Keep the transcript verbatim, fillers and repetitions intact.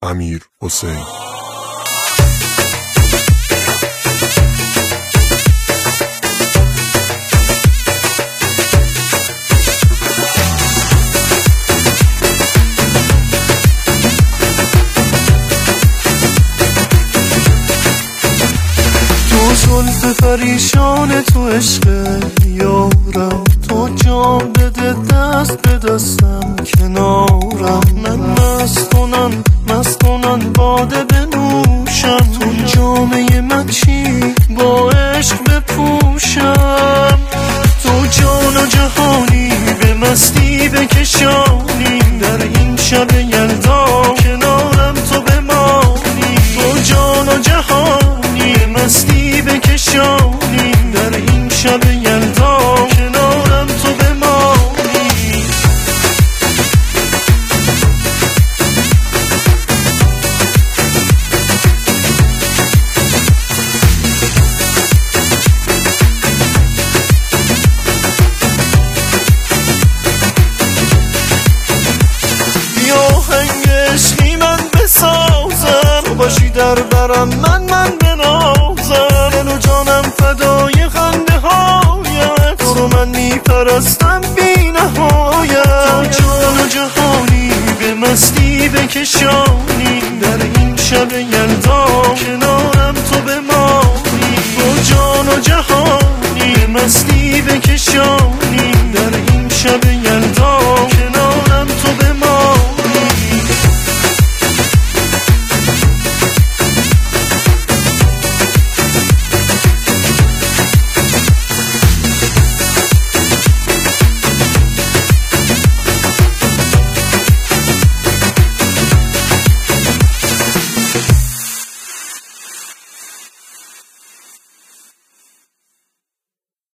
امیر حسین. زلف پریشان تو عشق یارم، تو جام بده دست به دستم کنارم. من مست کنن مست کنن باده بنوشم، تو جامعه من چی با عشق بپوشم. تو جان و جهانی به مستی بکشانی، در این شب یلدا کنارم تو بمانی. تو جان و جهانی به مستی بکشانی، در این شب یلدا کنارم تو بمانی. بیا هنگ عشقی من بسازم، باشی در برم من من بنازم. دل و جانم فدای خنده هایت، تو رو من میپرستم بی نهایت. تو جان و جهانی به مستی بکشانی، در این شب یلدا کنارم تو بمانی. تو جان و جهانی به مستی بکشانی،